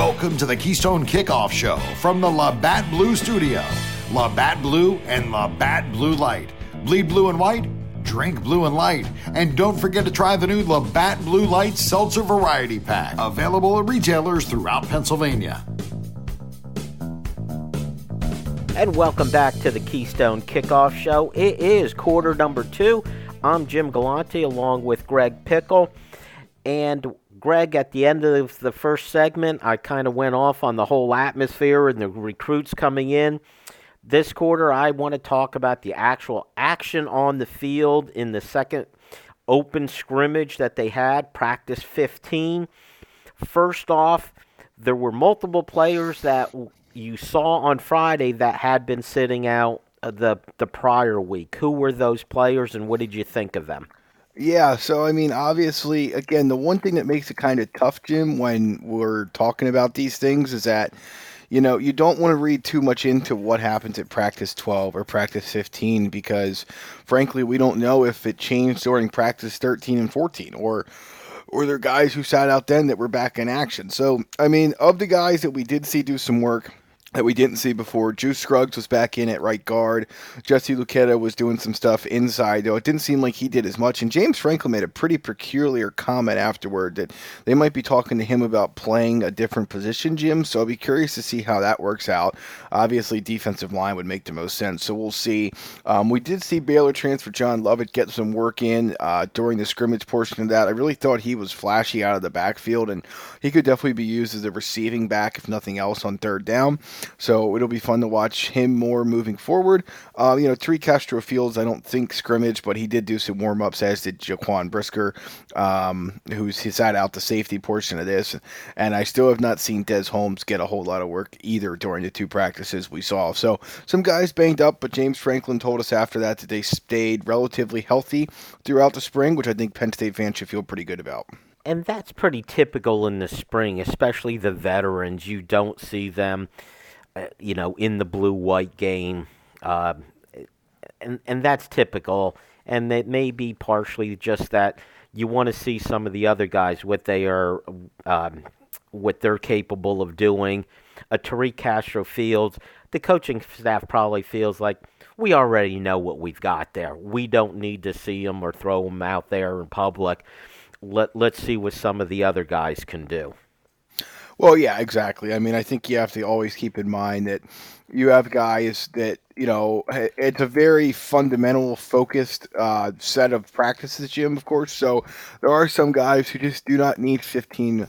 Welcome to the Keystone Kickoff Show from the Labatt Blue Studio. Labatt Blue and Labatt Blue Light. Bleed blue and white, drink blue and light. And don't forget to try the new Labatt Blue Light Seltzer Variety Pack. Available at retailers throughout Pennsylvania. And welcome back to the Keystone Kickoff Show. It is quarter number 2. I'm Jim Galante along with Greg Pickle. And Greg, at the end of the first segment, I kind of went off on the whole atmosphere and the recruits coming in. This quarter, I want to talk about the actual action on the field in the second open scrimmage that they had, practice 15. First off, there were multiple players that you saw on Friday that had been sitting out the prior week. Who were those players, and what did you think of them? Yeah, so I mean, obviously, again, the one thing that makes it kind of tough, Jim, when we're talking about these things is that, you don't want to read too much into what happens at practice 12 or practice 15 because, frankly, we don't know if it changed during practice 13 and 14 or there are guys who sat out then that were back in action. So, I mean, of the guys that we did see do some work that we didn't see before, Juice Scruggs was back in at right guard. Jesse Luketa was doing some stuff inside, though it didn't seem like he did as much. And James Franklin made a pretty peculiar comment afterward that they might be talking to him about playing a different position, Jim. So I'll be curious to see how that works out. Obviously, defensive line would make the most sense, so we'll see. We did see Baylor transfer John Lovett get some work in during the scrimmage portion of that. I really thought he was flashy out of the backfield, and he could definitely be used as a receiving back, if nothing else, on third down. So it'll be fun to watch him more moving forward. Tariq Castro-Fields, I don't think scrimmage, but he did do some warm-ups, as did Jaquan Brisker, he sat out the safety portion of this. And I still have not seen Des Holmes get a whole lot of work either during the two practices we saw. So some guys banged up, but James Franklin told us after that they stayed relatively healthy throughout the spring, which I think Penn State fans should feel pretty good about. And that's pretty typical in the spring, especially the veterans. You don't see them in the blue-white game, and that's typical, and it may be partially just that you want to see some of the other guys, what they're capable of doing. Tariq Castro-Fields, the coaching staff probably feels like, we already know what we've got there. We don't need to see them or throw them out there in public. Let's see what some of the other guys can do. Well, yeah, exactly. I mean, I think you have to always keep in mind that you have guys that, it's a very fundamental focused set of practices, Jim, of course. So there are some guys who just do not need 15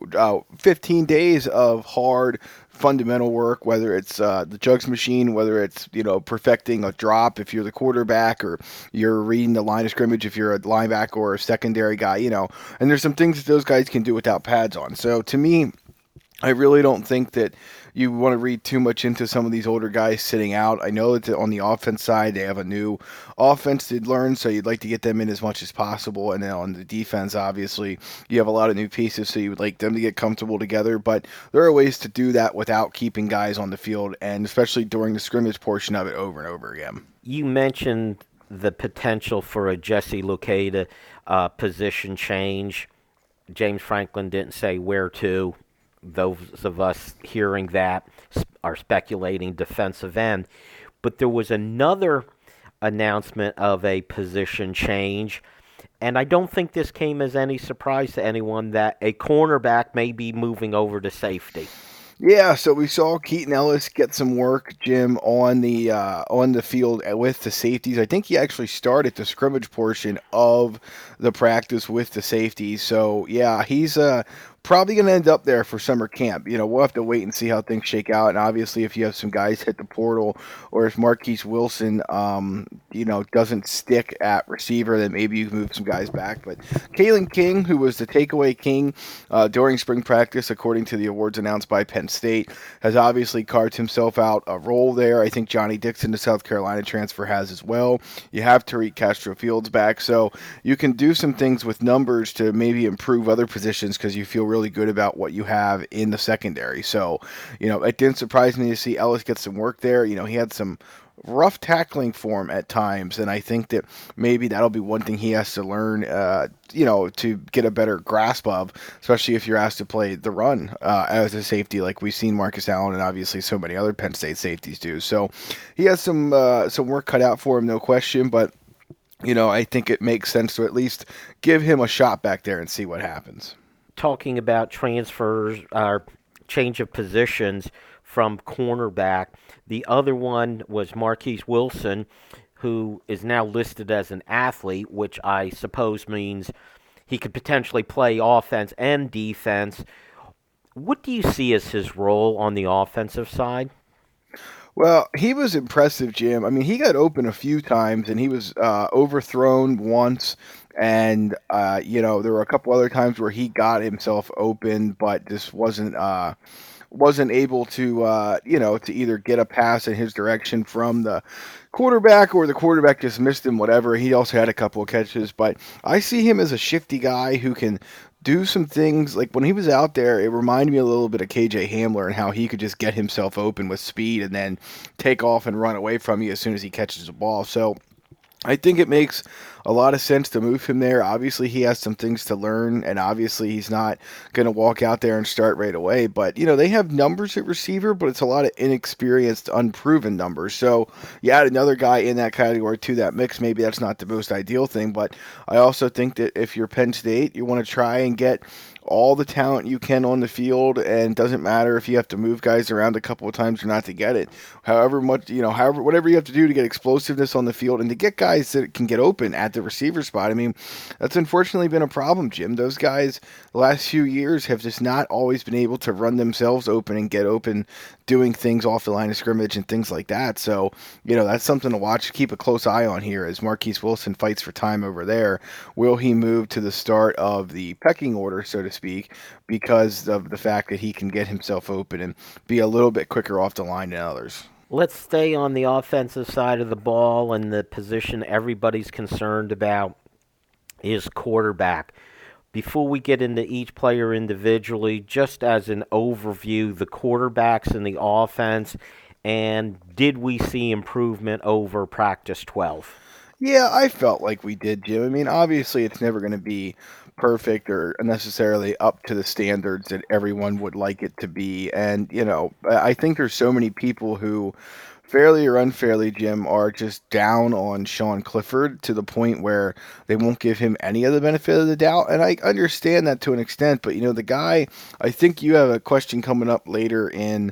days of hard fundamental work, whether it's the jugs machine, whether it's, perfecting a drop if you're the quarterback, or you're reading the line of scrimmage if you're a linebacker or a secondary guy, and there's some things that those guys can do without pads on. So to me, I really don't think that you want to read too much into some of these older guys sitting out. I know that on the offense side, they have a new offense to learn, so you'd like to get them in as much as possible. And then on the defense, obviously, you have a lot of new pieces, so you would like them to get comfortable together. But there are ways to do that without keeping guys on the field, and especially during the scrimmage portion of it over and over again. You mentioned the potential for a Jesse Luketa position change. James Franklin didn't say where to. Those of us hearing that are speculating defensive end. But there was another announcement of a position change, and I don't think this came as any surprise to anyone that a cornerback may be moving over to safety. Yeah, so we saw Keaton Ellis get some work, Jim, on the field with the safeties. I think he actually started the scrimmage portion of the practice with the safeties. So, yeah, he's probably going to end up there for summer camp. We'll have to wait and see how things shake out. And obviously, if you have some guys hit the portal, or if Marquise Wilson, doesn't stick at receiver, then maybe you can move some guys back. But Kalen King, who was the takeaway king during spring practice, according to the awards announced by Penn State, has obviously carved himself out a role there. I think Johnny Dixon, the South Carolina transfer, has as well. You have Tariq Castro-Fields back, so you can do some things with numbers to maybe improve other positions because you feel really good about what you have in the secondary. So, it didn't surprise me to see Ellis get some work there. He had some rough tackling for him at times, and I think that maybe that'll be one thing he has to learn, to get a better grasp of, especially if you're asked to play the run as a safety, like we've seen Marcus Allen and obviously so many other Penn State safeties do. So he has some work cut out for him, no question, but I think it makes sense to at least give him a shot back there and see what happens. Talking about transfers or change of positions from cornerback, the other one was Marquise Wilson, who is now listed as an athlete, which I suppose means he could potentially play offense and defense. What do you see as his role on the offensive side? Well, he was impressive, Jim. I mean, he got open a few times, and he was overthrown once. And there were a couple other times where he got himself open, but just wasn't able to to either get a pass in his direction from the quarterback, or the quarterback just missed him. Whatever. He also had a couple of catches, but I see him as a shifty guy who can do some things. Like when he was out there, it reminded me a little bit of KJ Hamler and how he could just get himself open with speed and then take off and run away from you as soon as he catches the ball. So I think it makes a lot of sense to move him there. Obviously, he has some things to learn, and obviously he's not going to walk out there and start right away. But, they have numbers at receiver, but it's a lot of inexperienced, unproven numbers. So you add another guy in that category to that mix, maybe that's not the most ideal thing. But I also think that if you're Penn State, you want to try and get all the talent you can on the field, and it doesn't matter if you have to move guys around a couple of times or not to get it. However much, whatever you have to do to get explosiveness on the field and to get guys that can get open at the receiver spot. I mean, that's unfortunately been a problem, Jim. Those guys the last few years have just not always been able to run themselves open and get open doing things off the line of scrimmage and things like that. So, that's something to watch, keep a close eye on here as Marquise Wilson fights for time over there. Will he move to the start of the pecking order, so to speak, because of the fact that he can get himself open and be a little bit quicker off the line than others? Let's stay on the offensive side of the ball, and the position everybody's concerned about is quarterback. Before we get into each player individually, just as an overview, the quarterbacks in the offense, and did we see improvement over practice 12? Yeah, I felt like we did, Jim. I mean, obviously it's never going to be perfect or necessarily up to the standards that everyone would like it to be. And, I think there's so many people who, fairly or unfairly, Jim, are just down on Sean Clifford to the point where they won't give him any of the benefit of the doubt. And I understand that to an extent, but the guy, I think you have a question coming up later in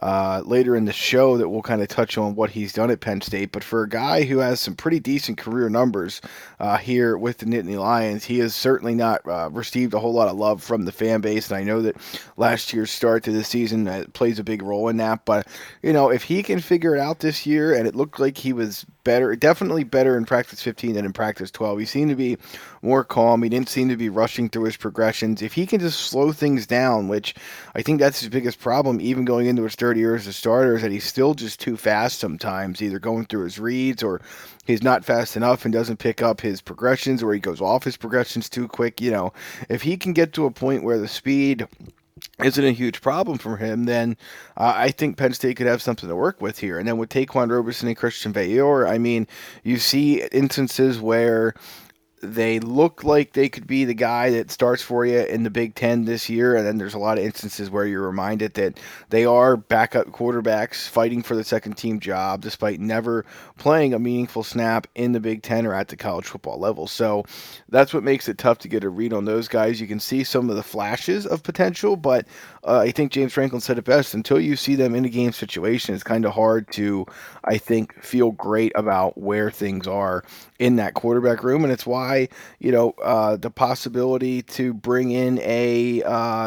the show that we'll kind of touch on what he's done at Penn State. But for a guy who has some pretty decent career numbers here with the Nittany Lions, he has certainly not received a whole lot of love from the fan base. And I know that last year's start to the season plays a big role in that. But, if he can figure it out this year, and it looked like he was better, definitely better in practice 15 than in practice 12. He seemed to be more calm. He didn't seem to be rushing through his progressions. If he can just slow things down, which I think that's his biggest problem, even going into his third year as a starter, is that he's still just too fast sometimes, either going through his reads or he's not fast enough and doesn't pick up his progressions, or he goes off his progressions too quick. If he can get to a point where the speed isn't a huge problem for him, then I think Penn State could have something to work with here. And then with Taquan Roberson and Christian Veilleur, I mean, you see instances where they look like they could be the guy that starts for you in the Big Ten this year, and then there's a lot of instances where you're reminded that they are backup quarterbacks fighting for the second-team job despite never playing a meaningful snap in the Big Ten or at the college football level. So that's what makes it tough to get a read on those guys. You can see some of the flashes of potential, but I think James Franklin said it best. Until you see them in a game situation, it's kind of hard to, I think, feel great about where things are in that quarterback room, and it's why the possibility to bring in a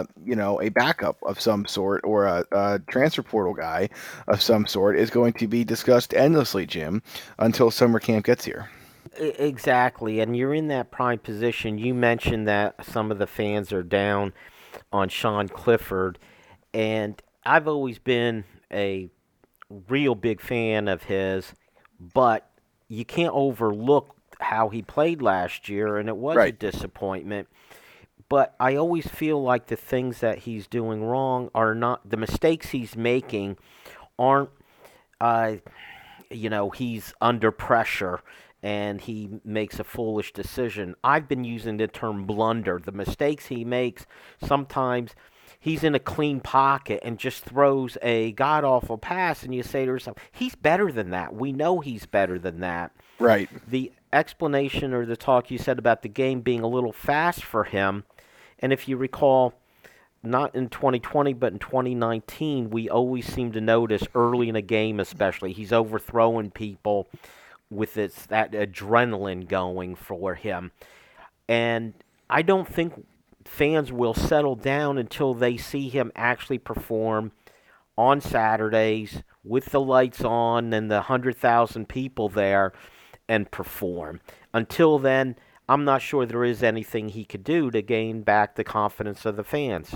backup of some sort or a transfer portal guy of some sort is going to be discussed endlessly, Jim, until summer camp gets here. Exactly, and you're in that prime position. You mentioned that some of the fans are down on Sean Clifford, and I've always been a real big fan of his, but you can't overlook how he played last year, and it was a disappointment. But I always feel like the things that he's doing wrong are not, the mistakes he's making aren't he's under pressure and he makes a foolish decision. I've been using the term blunder. The mistakes he makes, sometimes he's in a clean pocket and just throws a god-awful pass, and you say to yourself, he's better than that. We know he's better than that. Right. The explanation or the talk you said about the game being a little fast for him, and if you recall, not in 2020, but in 2019, we always seem to notice early in a game especially, he's overthrowing people with that adrenaline going for him. And I don't think fans will settle down until they see him actually perform on Saturdays with the lights on and the 100,000 people there and perform. Until then, I'm not sure there is anything he could do to gain back the confidence of the fans.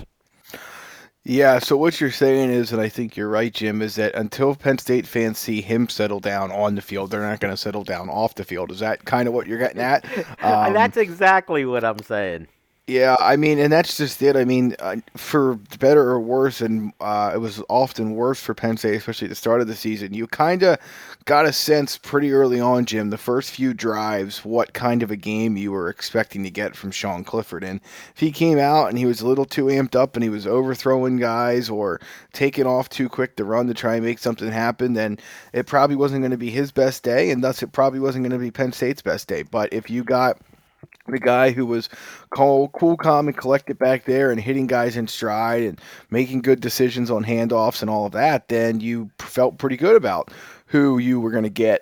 Yeah, so what you're saying is, and I think you're right, Jim, is that until Penn State fans see him settle down on the field, they're not going to settle down off the field. Is that kind of what you're getting at? That's exactly what I'm saying. Yeah, I mean, and that's just it. I mean, for better or worse, and it was often worse for Penn State, especially at the start of the season, you kind of got a sense pretty early on, Jim, the first few drives, what kind of a game you were expecting to get from Sean Clifford. And if he came out and he was a little too amped up and he was overthrowing guys or taking off too quick to run to try and make something happen, then it probably wasn't going to be his best day, and thus it probably wasn't going to be Penn State's best day. But if you got the guy who was cool, calm, and collected back there and hitting guys in stride and making good decisions on handoffs and all of that, then you felt pretty good about who you were going to get,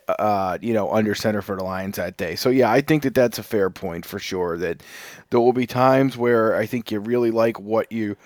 under center for the Lions that day. So, yeah, I think that that's a fair point for sure, that there will be times where I think you really like what you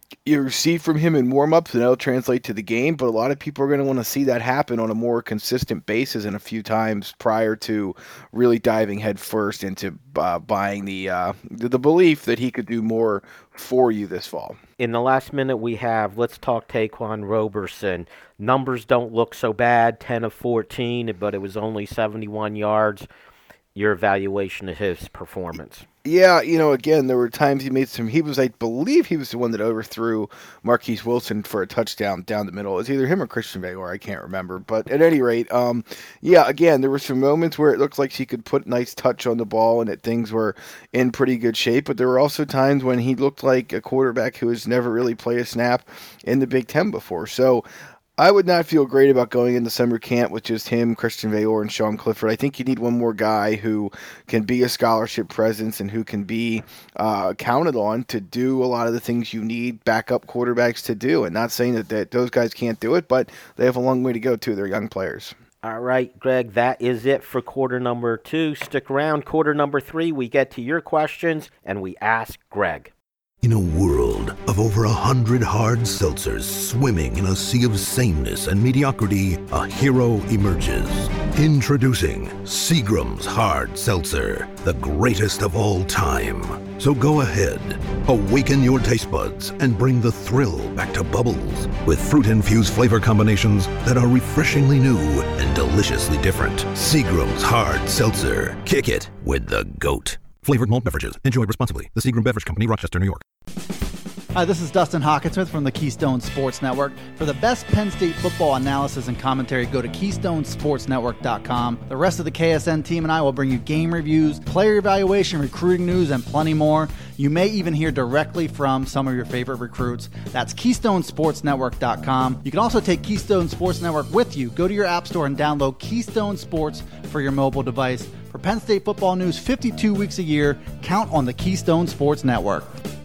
see from him in warm-ups, and that'll translate to the game, but a lot of people are going to want to see that happen on a more consistent basis and a few times prior to really diving head first into buying the belief that he could do more for you this fall. In the last minute we have, let's talk Taquan Roberson. Numbers don't look so bad, 10 of 14, but it was only 71 yards. Your evaluation of his performance? Yeah, again, there were times I believe he was the one that overthrew Marquise Wilson for a touchdown down the middle. It was either him or Christian Baylor, I can't remember. But at any rate, again, there were some moments where it looked like he could put nice touch on the ball and that things were in pretty good shape. But there were also times when he looked like a quarterback who has never really played a snap in the Big Ten before. So I would not feel great about going into summer camp with just him, Christian Baylor, and Sean Clifford. I think you need one more guy who can be a scholarship presence and who can be counted on to do a lot of the things you need backup quarterbacks to do. And not saying that those guys can't do it, but they have a long way to go, too. They're young players. All right, Greg, that is it for quarter number 2. Stick around. Quarter number 3, we get to your questions, and we ask Greg. In a world of over 100 hard seltzers swimming in a sea of sameness and mediocrity, a hero emerges. Introducing Seagram's Hard Seltzer, the greatest of all time. So go ahead, awaken your taste buds and bring the thrill back to Bubbles with fruit-infused flavor combinations that are refreshingly new and deliciously different. Seagram's Hard Seltzer. Kick it with the GOAT. Flavored malt beverages. Enjoy responsibly. The Seagram Beverage Company, Rochester, New York. Hi, this is Dustin Hawkinsmith from the Keystone Sports Network. For the best Penn State football analysis and commentary, go to KeystoneSportsNetwork.com. The rest of the KSN team and I will bring you game reviews, player evaluation, recruiting news, and plenty more. You may even hear directly from some of your favorite recruits. That's KeystoneSportsNetwork.com. You can also take Keystone Sports Network with you. Go to your app store and download Keystone Sports for your mobile device. For Penn State football news 52 weeks a year, count on the Keystone Sports Network.